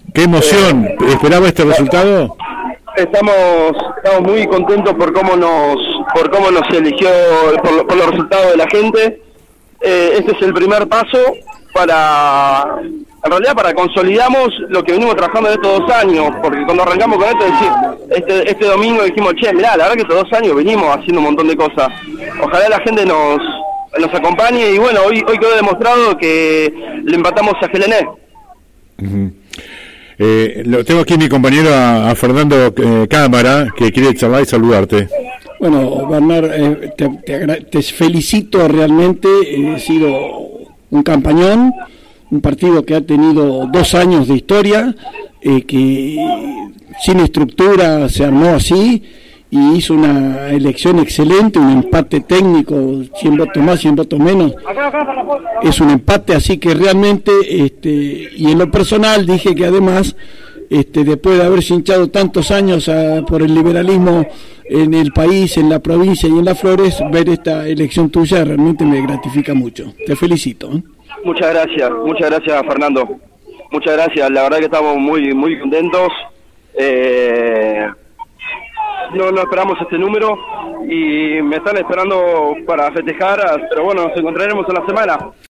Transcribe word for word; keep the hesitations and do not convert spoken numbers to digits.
Qué emoción. Eh, ¿Esperaba este resultado? Estamos, estamos muy contentos por cómo nos, por cómo nos eligió, por, por los resultados de la gente. Eh, este es el primer paso para, en realidad para consolidamos lo que venimos trabajando en estos dos años, porque cuando arrancamos con esto, decir, este, este domingo dijimos, che, mirá, la verdad que estos dos años venimos haciendo un montón de cosas. Ojalá la gente nos, nos acompañe y bueno, hoy, hoy quedó demostrado que le empatamos a Gelené. Uh-huh. Eh, lo tengo aquí mi compañero a, a Fernando eh, Cámara, que quiere charlar y saludarte. Bueno, Bernard, eh, te, te, te felicito realmente, he sido un campañón, un partido que ha tenido dos años de historia, eh, que sin estructura se armó así y hizo una elección excelente, un empate técnico, cien votos más, cien votos menos, es un empate, así que realmente, este, y en lo personal dije que además, este, después de haberse hinchado tantos años a, por el liberalismo en el país, en la provincia y en las Flores, ver esta elección tuya realmente me gratifica mucho. Te felicito, ¿eh? Muchas gracias, muchas gracias Fernando, muchas gracias, la verdad que estamos muy muy contentos, eh, no, no esperamos este número y me están esperando para festejar, pero bueno, nos encontraremos en la semana.